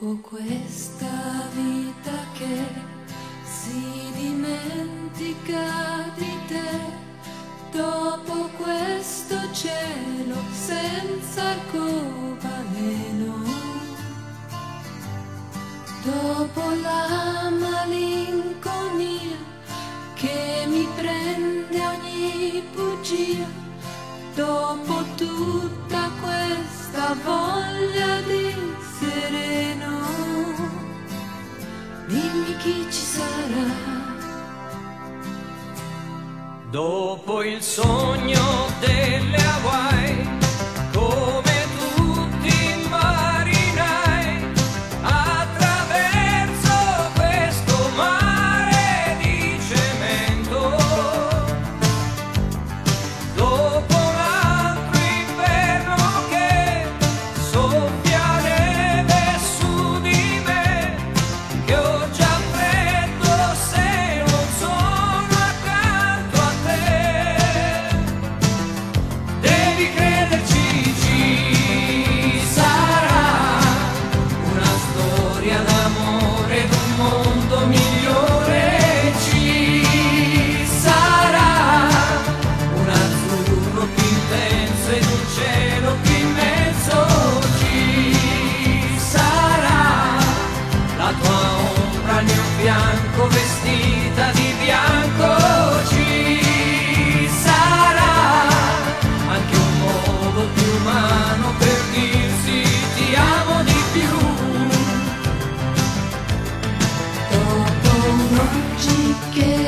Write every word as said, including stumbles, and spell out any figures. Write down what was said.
Dopo questa vita che si dimentica di te, dopo questo cielo senza arcobaleno, dopo la malinconia che mi prende ogni bugia, dopo tutta questa voglia di sereno, dimmi chi ci sarà. Dopo il sogno delle Hawaii, come tutti i marinai, attraverso questo mare di cemento, dopo un altro inverno che soffia neve su di me, che ho già freddo se non sono accanto a te. Devi crederci, ci sarà una storia d'amore d'un mondo migliore, ci sarà un azzurro più intenso ed un cielo più immenso, ci sarà la tua ombra al mio fianco vestita di bianco, ci sarà anche un modo più umano per dirsi ti amo di più. Dopo un oggi che